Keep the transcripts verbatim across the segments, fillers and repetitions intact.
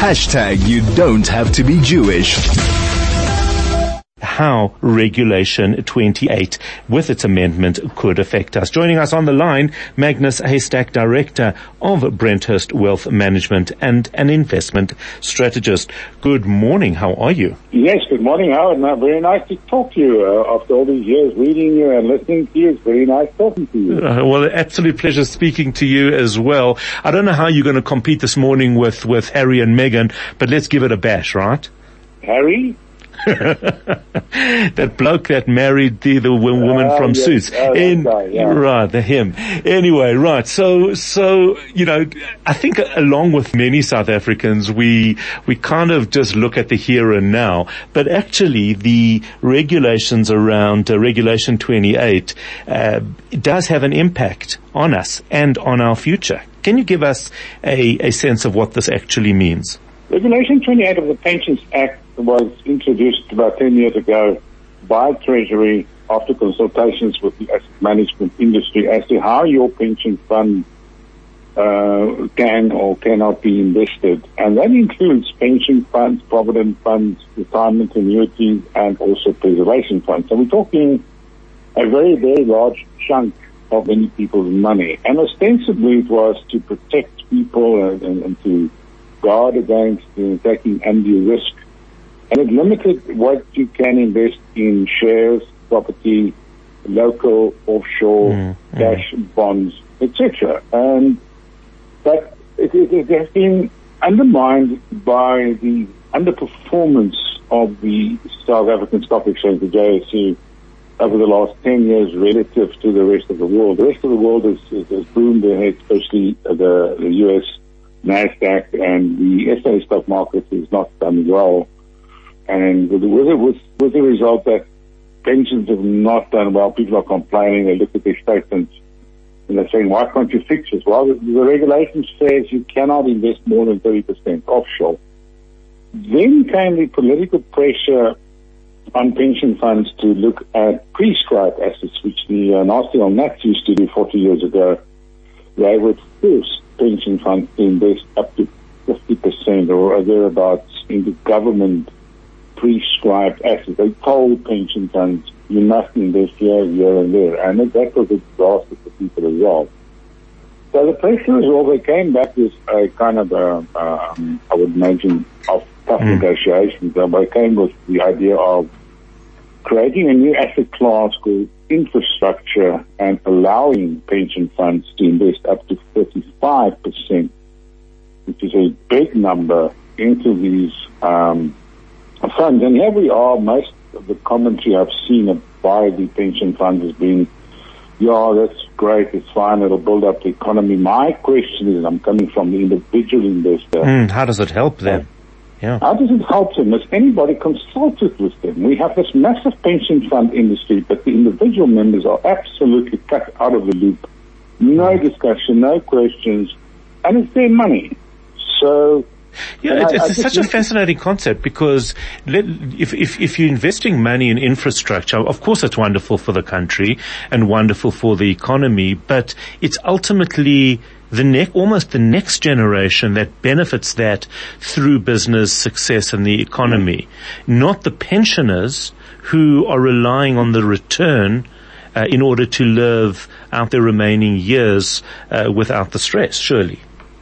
Hashtag you don't have to be Jewish. How Regulation twenty-eight, with its amendment, could affect us. Joining us on the line, Magnus Haystack, Director of Brenthurst Wealth Management and an investment strategist. Good morning. How are you? Yes, good morning, Howard. No, very nice to talk to you. Uh, after all these years reading you and listening to you, it's very nice talking to you. Uh, well, absolute pleasure speaking to you as well. I don't know how you're going to compete this morning with, with Harry and Meghan, but let's give it a bash, right? Harry? That bloke that married the, the woman uh, from yes. Suits. Uh, In, guy, yeah. Right, the him. Anyway, right. So, so, you know, I think along with many South Africans, we, we kind of just look at the here and now, but actually the regulations around uh, Regulation twenty-eight, uh, does have an impact on us and on our future. Can you give us a, a sense of what this actually means? Regulation twenty-eight of the Pensions Act was introduced about ten years ago by Treasury after consultations with the asset management industry as to how your pension fund uh, can or cannot be invested. And that includes pension funds, provident funds, retirement annuities, and also preservation funds. So we're talking a very, very large chunk of many people's money. And ostensibly it was to protect people and, and, and to guard against uh, taking undue risk. And it limited what you can invest in shares, property, local, offshore, mm, cash, mm. bonds, et cetera. And but it, it, it has been undermined by the underperformance of the South African Stock Exchange, the J S E, over the last ten years relative to the rest of the world. The rest of the world has, has boomed ahead, especially the, the U S NASDAQ, and the S A stock market is not done well. And with, with, with the result that pensions have not done well, people are complaining. They look at their statements and they're saying, why can't you fix this? Well, the, the regulation says you cannot invest more than thirty percent offshore. Then came the political pressure on pension funds to look at prescribed assets, which the uh, nasty old Nats used to do forty years ago. They would force pension funds to invest up to fifty percent or thereabouts into government prescribed assets. They told pension funds, you must invest here, here, and there. And that was a disaster for people as well. So the pressure is all, they came back with a kind of a, um, I would imagine, of tough mm. negotiations. They came with the idea of creating a new asset class called infrastructure and allowing pension funds to invest up to thirty-five percent, which is a big number, into these um, funds. And here we are, most of the commentary I've seen by the pension funds has been, yeah, that's great, it's fine, it'll build up the economy. My question is, I'm coming from the individual investor. Mm, how does it help them? Yeah. How does it help them? Has anybody consulted with them? We have this massive pension fund industry, but the individual members are absolutely cut out of the loop. No discussion, no questions, and it's their money. So, yeah, it's, I, it's I such a fascinating concept because let, if, if, if you're investing money in infrastructure, of course it's wonderful for the country and wonderful for the economy, but it's ultimately the ne- almost the next generation that benefits that through business success and the economy, not the pensioners who are relying on the return uh, in order to live out their remaining years uh, without the stress, surely.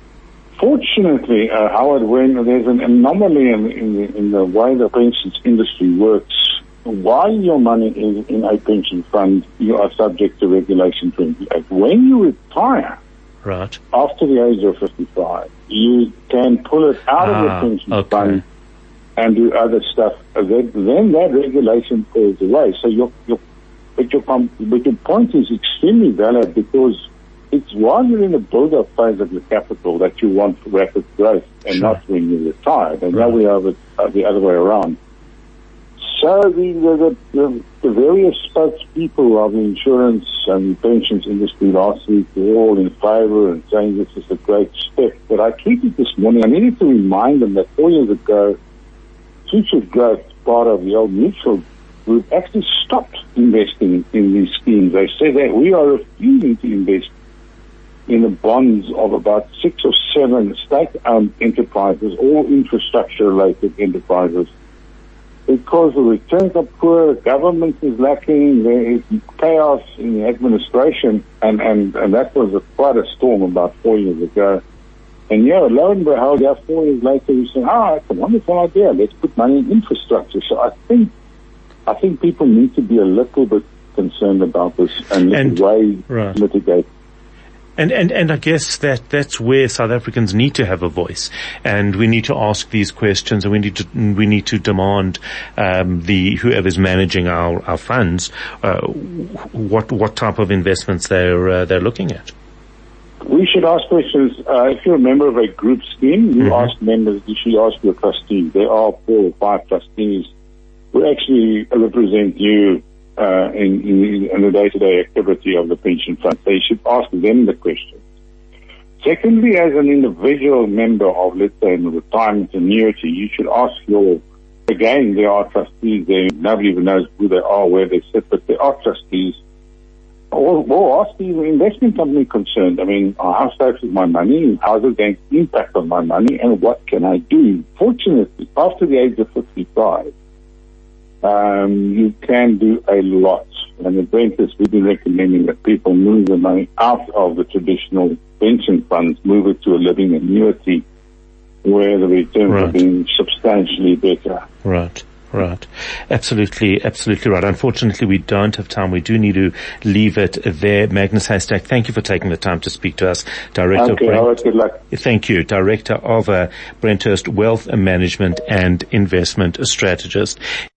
Fortunately, uh, Howard, when there's an anomaly in, in, the, in the way the pensions industry works, while your money is in a pension fund, you are subject to Regulation twenty-eight. When you retire, right, after the age of fifty-five, you can pull it out ah, of the pension okay. fund and do other stuff. Then that regulation falls away. So your, your, but your, but your point is extremely valid, because it's while you're in the build-up phase of your capital that you want rapid growth, and sure. not when you're retired. And right. now we have it uh, the other way around. So the the, the the various spokespeople of the insurance and pensions industry last week were all in favor and saying this is a great step. But I tweeted this morning, I needed to remind them that four years ago, Future Growth, part of the old mutual group, actually stopped investing in these schemes. They said that we are refusing to invest in the bonds of about six or seven state-owned enterprises, all infrastructure-related enterprises. Because the returns are poor, government is lacking, there is chaos in the administration, and, and, and that was a, quite a storm about four years ago. And yeah, lo and behold, yeah, four years later, we said, ah, it's a wonderful idea, let's put money in infrastructure. So I think, I think people need to be a little bit concerned about this and, and way right. mitigate. And, and, and I guess that, that's where South Africans need to have a voice. And we need to ask these questions, and we need to, we need to demand, um, the, whoever's managing our, our funds, uh, what, what type of investments they're, uh, they're looking at. We should ask questions. Uh, if you're a member of a group scheme, you mm-hmm. ask members, you should ask your trustees. There are four or five trustees who actually represent you Uh, in, in, in the day-to-day activity of the pension fund. So you should ask them the questions. Secondly, as an individual member of, let's say, a retirement annuity, you should ask your, again, there are trustees there, nobody even knows who they are, where they sit, but there are trustees. Or, or ask the investment company concerned. I mean, how safe is my money? How is it going to impact on my money? And what can I do? Fortunately, after the age of fifty-five, Um, you can do a lot. And at Brentus, we've been recommending that people move the money out of the traditional pension funds, move it to a living annuity where the returns right. are being substantially better. Right. Right. Absolutely, absolutely right. Unfortunately, we don't have time. We do need to leave it there. Magnus Haystack, thank you for taking the time to speak to us. Director okay, of Brent, all right, good luck. Thank you. Director of uh, Brenthurst Wealth Management and Investment Strategist.